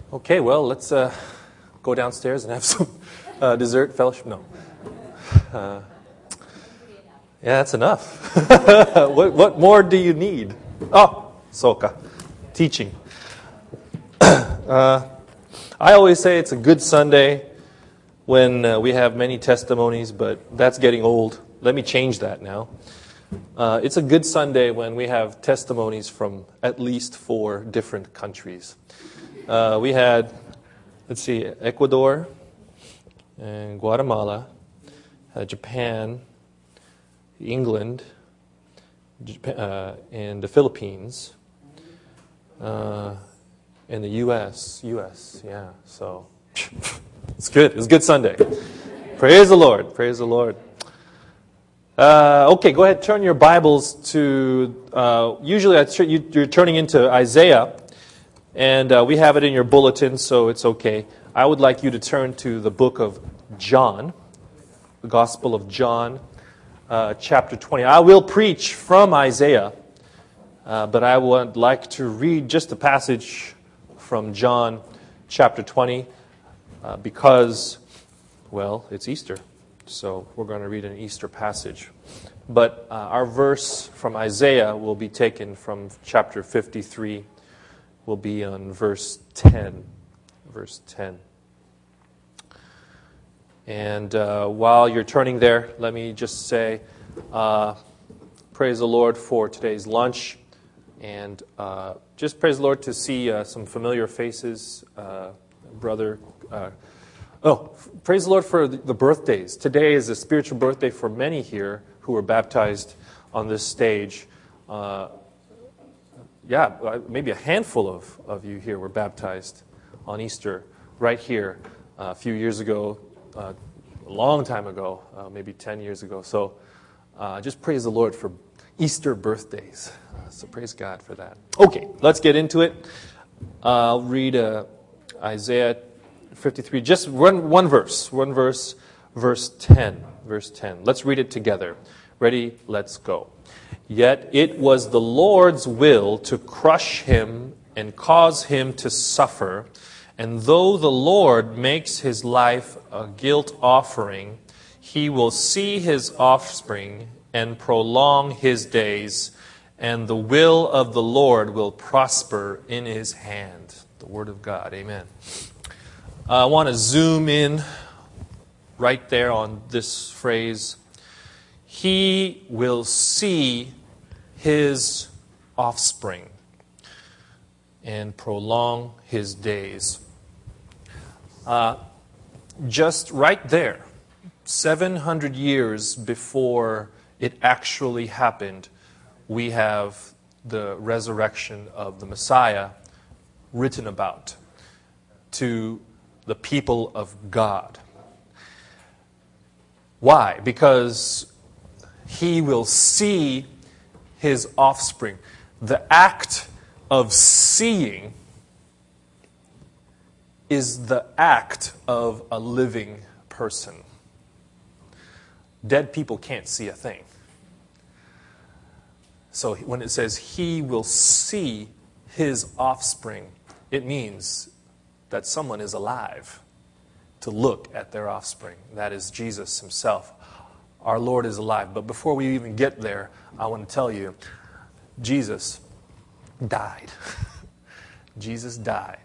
Okay, well, let's go downstairs and have some dessert fellowship. No. Yeah, that's enough. What more do you need? Oh, Soka. Teaching. I always say it's a good Sunday when we have many testimonies, but that's getting old. Let me change that now. It's a good Sunday when we have testimonies from at least 4 different countries. We had, Ecuador and Guatemala, Japan, England, and the Philippines, and the U.S., yeah. So it's good. It's a good Sunday. Praise the Lord. Praise the Lord. Okay, go ahead. Turn your Bibles to. Usually, you're turning into Isaiah, and we have it in your bulletin, so it's okay. I would like you to turn to the book of John, the Gospel of John, chapter 20. I will preach from Isaiah, but I would like to read just a passage from John chapter 20 because, well, it's Easter. So we're going to read an Easter passage. But our verse from Isaiah will be taken from chapter 53. Will be on verse 10. Verse 10. And while you're turning there, let me just say, praise the Lord for today's lunch. And just praise the Lord to see some familiar faces. Praise the Lord for the birthdays. Today is a spiritual birthday for many here who were baptized on this stage. Maybe a handful of you here were baptized on Easter right here a few years ago, a long time ago, maybe 10 years ago. So just praise the Lord for Easter birthdays. So praise God for that. Okay, let's get into it. I'll read Isaiah 53, just one verse, verse 10. Verse 10. Let's read it together. Ready? Let's go. Yet it was the Lord's will to crush him and cause him to suffer. And though the Lord makes his life a guilt offering, he will see his offspring and prolong his days, and the will of the Lord will prosper in his hand. The word of God. Amen. I want to zoom in right there on this phrase. He will see his offspring and prolong his days. Just right there, 700 years before it actually happened, we have the resurrection of the Messiah written about to the people of God. Why? Because he will see his offspring. The act of seeing is the act of a living person. Dead people can't see a thing. So when it says he will see his offspring, it means that someone is alive to look at their offspring. That is Jesus himself. Our Lord is alive. But before we even get there, I want to tell you, Jesus died. Jesus died.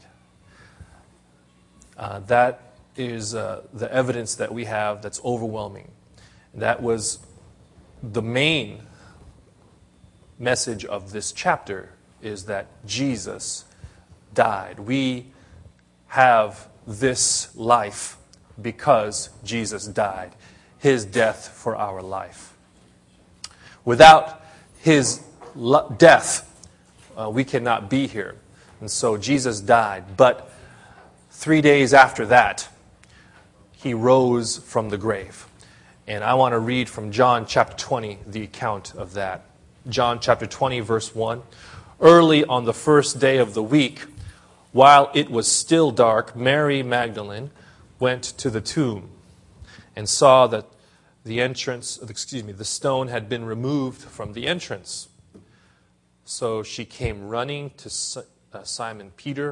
That is the evidence that we have that's overwhelming. That was the main message of this chapter, is that Jesus died. We have this life because Jesus died. His death for our life. Without his death, we cannot be here. And so Jesus died. But 3 days after that, he rose from the grave. And I want to read from John chapter 20, the account of that. John chapter 20, verse 1. Early on the first day of the week, while it was still dark, Mary Magdalene went to the tomb and saw that the stone had been removed from the entrance. So she came running to Simon Peter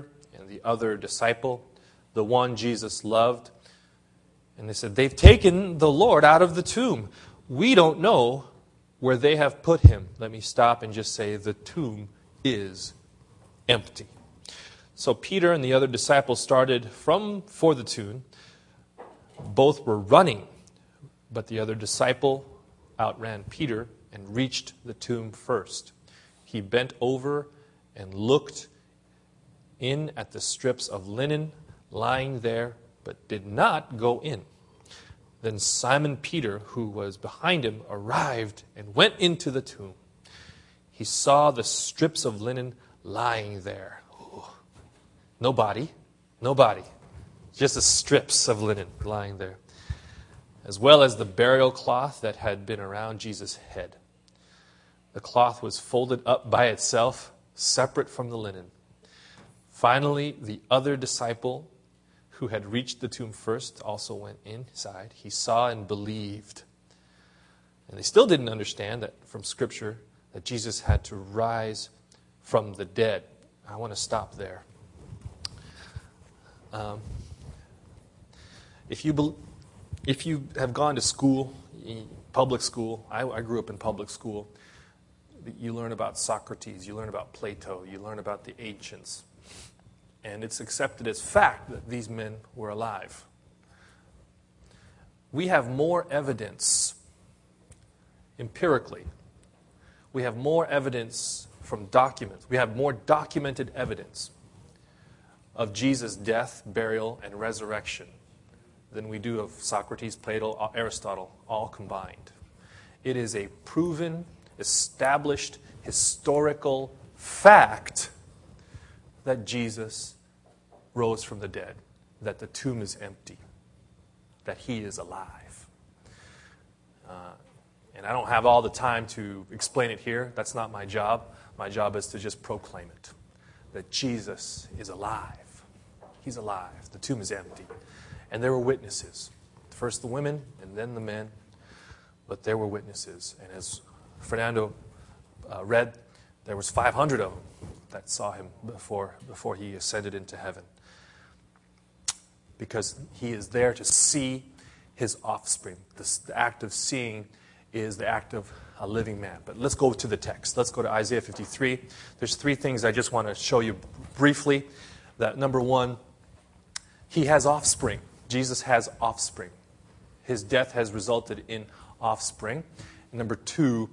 and the other disciple, the one Jesus loved. And they said, they've taken the Lord out of the tomb. We don't know where they have put him. Let me stop and just say the tomb is empty. So Peter and the other disciples started for the tomb. Both were running, but the other disciple outran Peter and reached the tomb first. He bent over and looked in at the strips of linen lying there, but did not go in. Then Simon Peter, who was behind him, arrived and went into the tomb. He saw the strips of linen lying there. Ooh. No body. Just the strips of linen lying there, as well as the burial cloth that had been around Jesus' head. The cloth was folded up by itself, separate from the linen. Finally, the other disciple who had reached the tomb first also went inside. He saw and believed. And they still didn't understand that from Scripture that Jesus had to rise from the dead. I want to stop there. If you have gone to school, public school, I grew up in public school, you learn about Socrates, you learn about Plato, you learn about the ancients. And it's accepted as fact that these men were alive. We have more evidence, empirically. We have more evidence from documents. We have more documented evidence of Jesus' death, burial, and resurrection than we do of Socrates, Plato, Aristotle, all combined. It is a proven, established, historical fact that Jesus rose from the dead, that the tomb is empty, that he is alive. And I don't have all the time to explain it here. That's not my job. My job is to just proclaim it, that Jesus is alive. He's alive. The tomb is empty. And there were witnesses. First the women and then the men. But there were witnesses. And as Fernando read, there was 500 of them that saw him before he ascended into heaven. Because he is there to see his offspring. The act of seeing is the act of a living man. But let's go to the text. Let's go to Isaiah 53. There's three things I just want to show you briefly. That number one, he has offspring. Jesus has offspring. His death has resulted in offspring. And number two,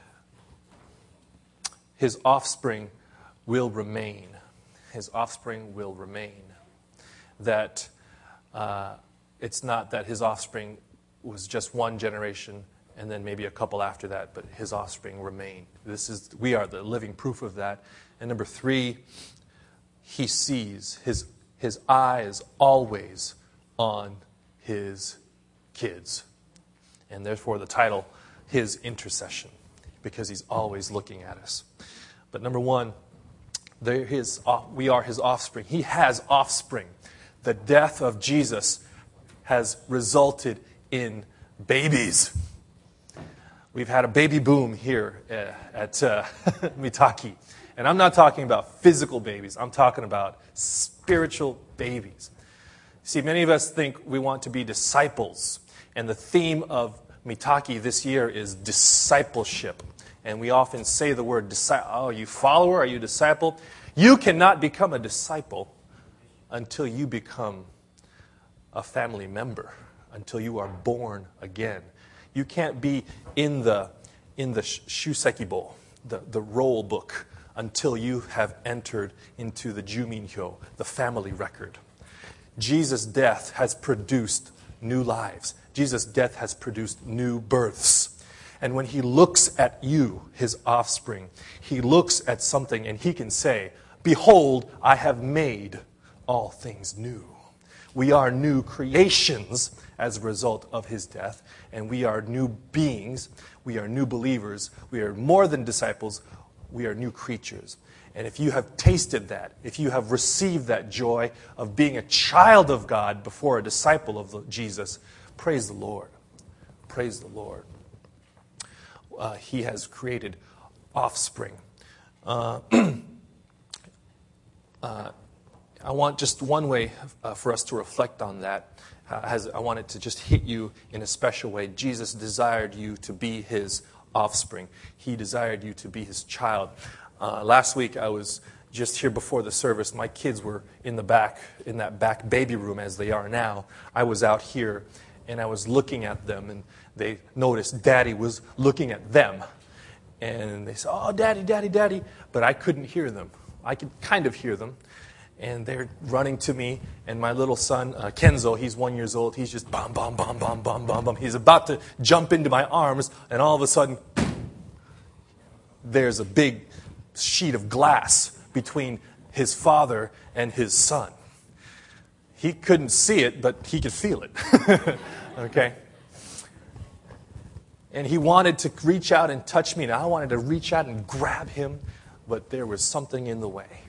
his offspring will remain. His offspring will remain. That it's not that his offspring was just one generation and then maybe a couple after that, but his offspring remain. We are the living proof of that. And number three, he sees. His eye is always on his kids. And therefore the title, His Intercession, because he's always looking at us. But number one, we are his offspring. He has offspring. The death of Jesus has resulted in babies. We've had a baby boom here at Mitaki. And I'm not talking about physical babies. I'm talking about spiritual babies. See, many of us think we want to be disciples. And the theme of Mitaki this year is discipleship. And we often say the word disciple. Oh, are you follower? Are you disciple? You cannot become a disciple until you become a family member, until you are born again. You can't be in the shusekibo, the roll book, until you have entered into the Juminhyo, the family record. Jesus' death has produced new lives. Jesus' death has produced new births. And when he looks at you, his offspring, he looks at something and he can say, "Behold, I have made all things new." We are new creations as a result of his death, and we are new beings. We are new believers. We are more than disciples. We are new creatures. And if you have tasted that, if you have received that joy of being a child of God before a disciple of Jesus, praise the Lord. Praise the Lord. He has created offspring. I want just one way for us to reflect on that. I want it to just hit you in a special way. Jesus desired you to be his offspring. He desired you to be his child. Last week I was just here before the service. My kids were in the back, in that back baby room as they are now. I was out here and I was looking at them, and they noticed Daddy was looking at them. And they said, "Oh, Daddy, Daddy, Daddy." But I couldn't hear them. I could kind of hear them. And they're running to me, and my little son, Kenzo, he's 1 year old, he's just bam, bam, bam, bam, bam, bam, bam. He's about to jump into my arms, and all of a sudden, there's a big sheet of glass between his father and his son. He couldn't see it, but he could feel it. Okay? And he wanted to reach out and touch me, and I wanted to reach out and grab him, but there was something in the way.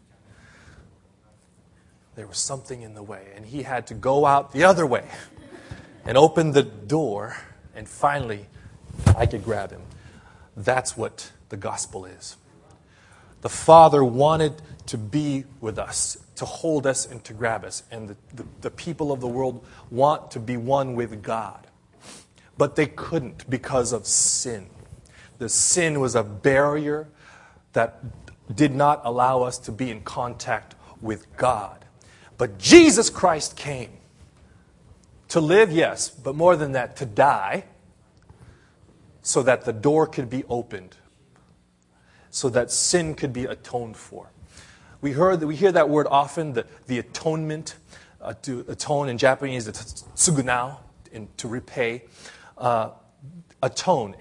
There was something in the way, and he had to go out the other way and open the door, and finally I could grab him. That's what the gospel is. The Father wanted to be with us, to hold us and to grab us, and the people of the world want to be one with God. But they couldn't because of sin. The sin was a barrier that did not allow us to be in contact with God. But Jesus Christ came to live, yes, but more than that, to die, so that the door could be opened, so that sin could be atoned for. We hear that word often, the atonement. To atone in Japanese, it's tsugunao, to repay. Atone,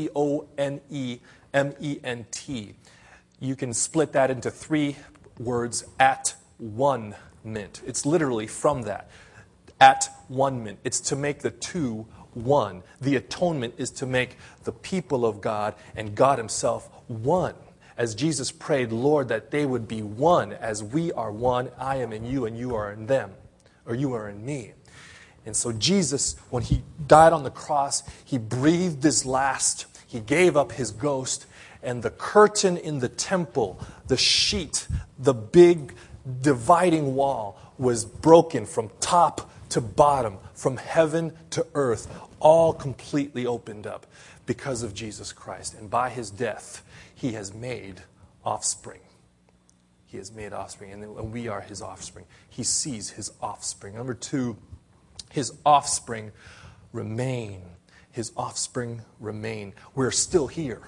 A-T-O-N-E-M-E-N-T. You can split that into 3 words, at one mint. It's literally from that. At one mint. It's to make the two one. The atonement is to make the people of God and God himself one. As Jesus prayed, Lord, that they would be one as we are one. I am in you and you are in them. Or you are in me. And so Jesus, when he died on the cross, he breathed his last. He gave up his ghost. And the curtain in the temple, the sheet, the big dividing wall was broken from top to bottom, from heaven to earth, all completely opened up because of Jesus Christ. And by his death, he has made offspring. He has made offspring, and we are his offspring. He sees his offspring. Number 2, his offspring remain. His offspring remain. We're still here.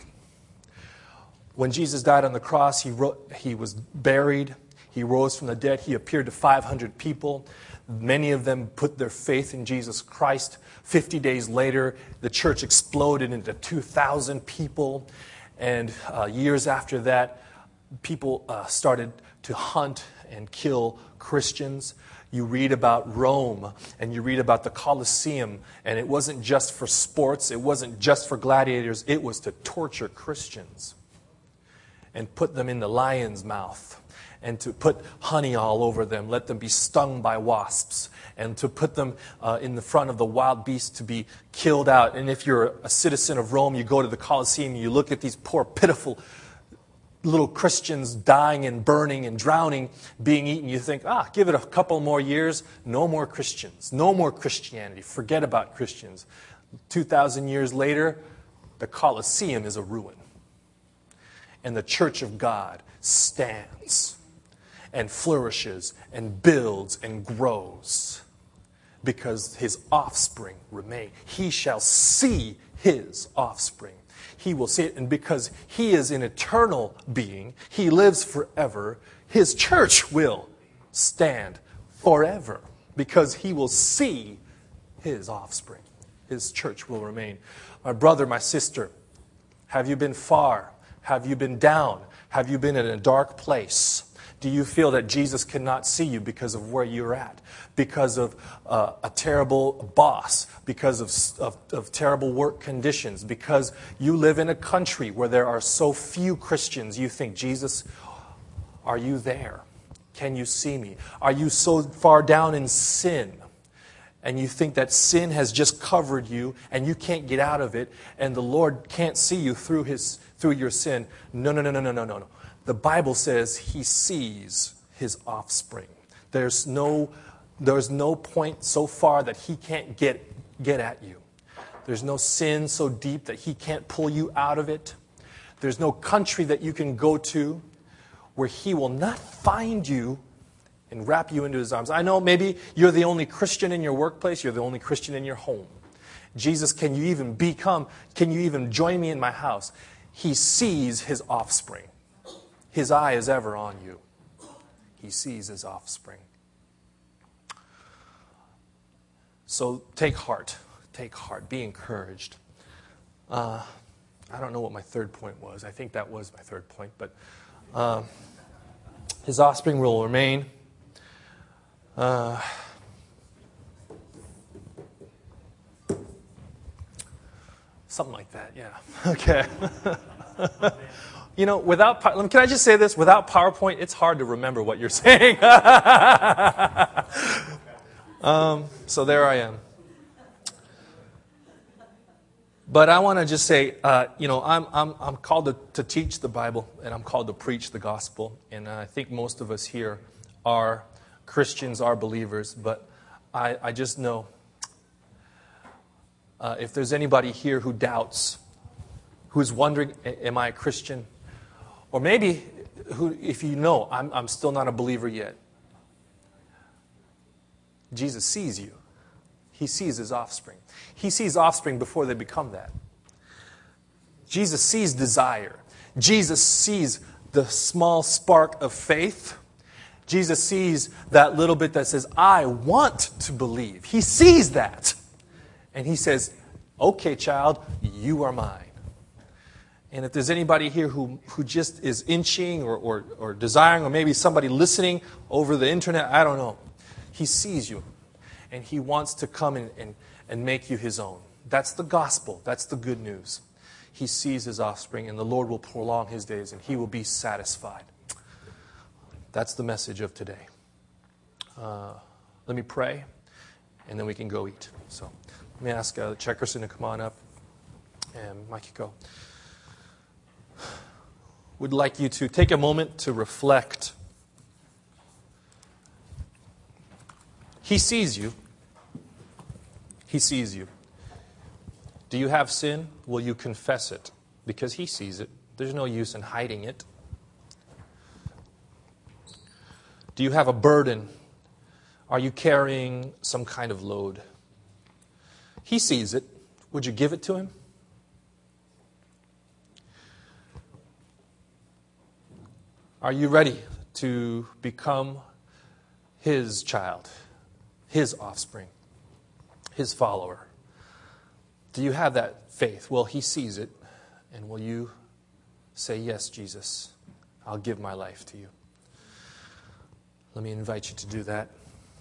When Jesus died on the cross, he was buried. He rose from the dead. He appeared to 500 people. Many of them put their faith in Jesus Christ. 50 days later, the church exploded into 2,000 people. And years after that, people started to hunt and kill Christians. You read about Rome, and you read about the Colosseum, and it wasn't just for sports. It wasn't just for gladiators. It was to torture Christians and put them in the lion's mouth, and to put honey all over them, let them be stung by wasps, and to put them in the front of the wild beasts to be killed out. And if you're a citizen of Rome, you go to the Colosseum, you look at these poor, pitiful little Christians dying and burning and drowning, being eaten. You think, give it a couple more years, no more Christians, no more Christianity, forget about Christians. 2,000 years later, the Colosseum is a ruin. And the church of God stands and flourishes and builds and grows because his offspring remain. He shall see his offspring. He will see it, and because he is an eternal being, he lives forever, his church will stand forever because he will see his offspring. His church will remain. My brother, my sister, have you been far? Have you been down? Have you been in a dark place? Do you feel that Jesus cannot see you because of where you're at? Because of a terrible boss? Because of terrible work conditions? Because you live in a country where there are so few Christians, you think, Jesus, are you there? Can you see me? Are you so far down in sin? And you think that sin has just covered you and you can't get out of it, and the Lord can't see you through your sin. No. The Bible says he sees his offspring. There's no point so far that he can't get at you. There's no sin so deep that he can't pull you out of it. There's no country that you can go to where he will not find you and wrap you into his arms. I know maybe you're the only Christian in your workplace, you're the only Christian in your home. Jesus, can you even join me in my house? He sees his offspring. His eye is ever on you. He sees his offspring. So take heart. Take heart. Be encouraged. I don't know what my third point was. I think that was my third point. But his offspring will remain. Something like that, yeah. Okay. Can I just say this? Without PowerPoint, it's hard to remember what you're saying. So there I am. But I want to just say, I'm called to teach the Bible, and I'm called to preach the gospel. And I think most of us here are Christians, are believers. But I just know if there's anybody here who doubts, who's wondering, am I a Christian? Or maybe, if you know, I'm still not a believer yet. Jesus sees you. He sees his offspring. He sees offspring before they become that. Jesus sees desire. Jesus sees the small spark of faith. Jesus sees that little bit that says, I want to believe. He sees that. And he says, okay, child, you are mine. And if there's anybody here who just is inching or desiring, or maybe somebody listening over the internet, I don't know. He sees you. And he wants to come and make you his own. That's the gospel. That's the good news. He sees his offspring, and the Lord will prolong his days, and he will be satisfied. That's the message of today. Let me pray, and then we can go eat. So let me ask Checkerson to come on up, and Mikey go. Would like you to take a moment to reflect. He sees you. He sees you. Do you have sin? Will you confess it? Because he sees it. There's no use in hiding it. Do you have a burden? Are you carrying some kind of load? He sees it. Would you give it to him? Are you ready to become his child, his offspring, his follower? Do you have that faith? Well, he sees it. And will you say, yes, Jesus, I'll give my life to you? Let me invite you to do that.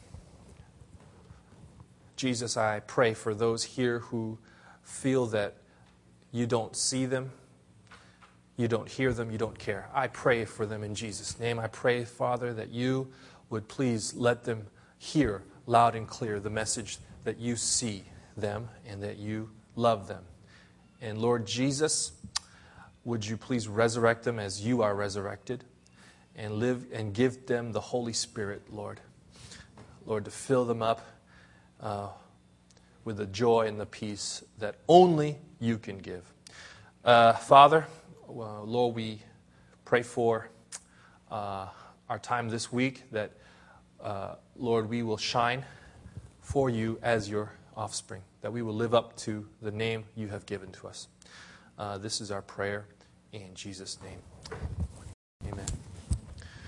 Jesus, I pray for those here who feel that you don't see them, you don't hear them, you don't care. I pray for them in Jesus' name. I pray, Father, that you would please let them hear loud and clear the message that you see them and that you love them. And Lord Jesus, would you please resurrect them as you are resurrected and live and give them the Holy Spirit, Lord. Lord, to fill them up with the joy and the peace that only you can give. Father, Lord, we pray for our time this week that, Lord, we will shine for you as your offspring, that we will live up to the name you have given to us. This is our prayer in Jesus' name.